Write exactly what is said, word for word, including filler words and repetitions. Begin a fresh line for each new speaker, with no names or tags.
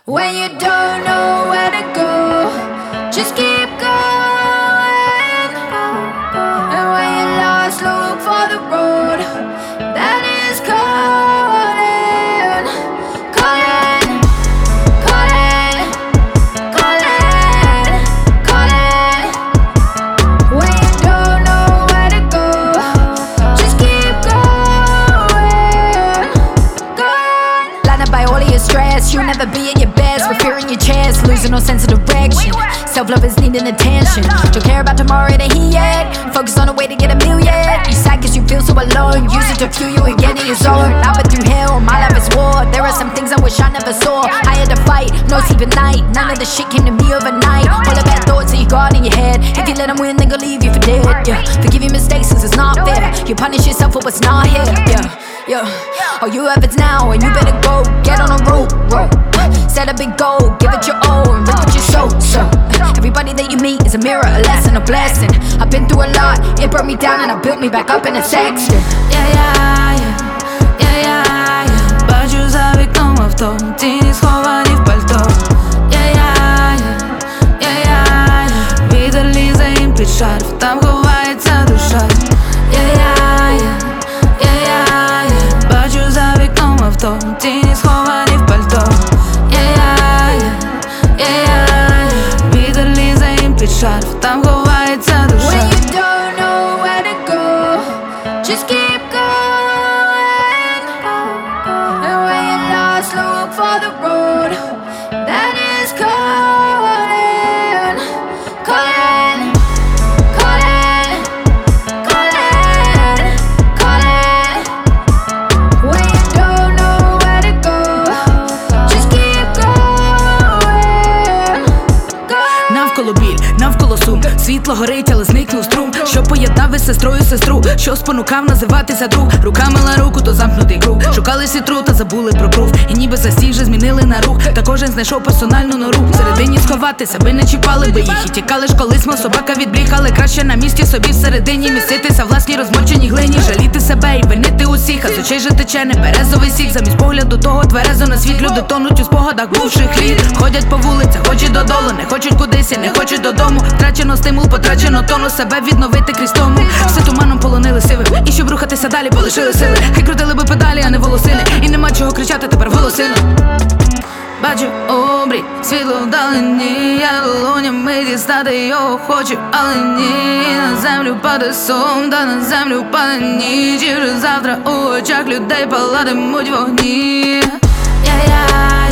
When you don't know where to go, just keep going. And when you're lost, look for the road that is calling, calling, calling, calling, calling. When you don't know where to go, just keep going, going. Blinded by all of your stress, you'll never be at your best. With fear in your chest, losing no sense of direction. Self-love is needing attention. Don't care about tomorrow, it ain't here yet. Focus on a way to get a million. You sad cause you feel so alone. Use it to fuel you and get in your zone. I've been through hell, my life is war. There are some things I wish I never saw. I had to fight, no sleep at night. None of the shit came to me overnight. All the bad thoughts that you got in your head, if you let them win, they gon' leave you for dead. Yeah, forgive your mistakes cause it's not fair. You punish yourself for what's not here. Yeah, yeah. All you have is now and you better go. Get on a rope, rope. Set a big goal, give it your all and rip it your soul. So everybody that you meet is a mirror, a lesson, a blessing. I've been through a lot, it brought me down and I built me back up in a section.
Yeah, yeah, yeah, yeah, yeah, yeah. Бачу за вікном авто, тіні сховані в пальто. Yeah, yeah, yeah, yeah, yeah, yeah. Вітер лізе їм під шарф, там ховається душа. Yeah, yeah, yeah, yeah, yeah, yeah. Бачу за вікном авто, тіні сховані в пальто. Там ховається душа.
When you don't know where to go, just keep going. And when you're lost, look for the road that is calling, calling, calling, calling, calling. When you don't know where to go, just keep going, going.
Навколо біль, навколо сум. Світло горить, але зникнув струм. Що поєднав із сестрою сестру, що спонукав називатися друг. Рука мила руку, то замкнутий круг. Шукали сітру, та забули про пруф. І ніби застій вже змінили на рух. Та кожен знайшов персональну нору. Всередині сховатися, ви не чіпали би їх. І тікали ж колись, мов собака від бріг. Але краще на місці собі всередині міститися, власній розмоченій глині. Жаліти себе і винити усіх, а з очей же тече не березовий сік. Замість погляду того тверезо на світ. Люди тонуть у спогадах бувших літ. Ходять по вулицях, очі додолу, не хочуть кудись і не хочуть додому. Втрачено стимул, потрачено тону, себе відновити крізь тому. Все туманом полонили сивим, і щоб рухатися далі, полишили сили. Хай крутили би педалі, а не волосини. І нема чого кричати тепер голосину. Бачу обрій, світло вдалині. Я долонями дістати його хочу, але ні. На землю паде сон, та на землю паде ніч. І вже завтра у очах людей палатимуть вогні. Yeah, yeah.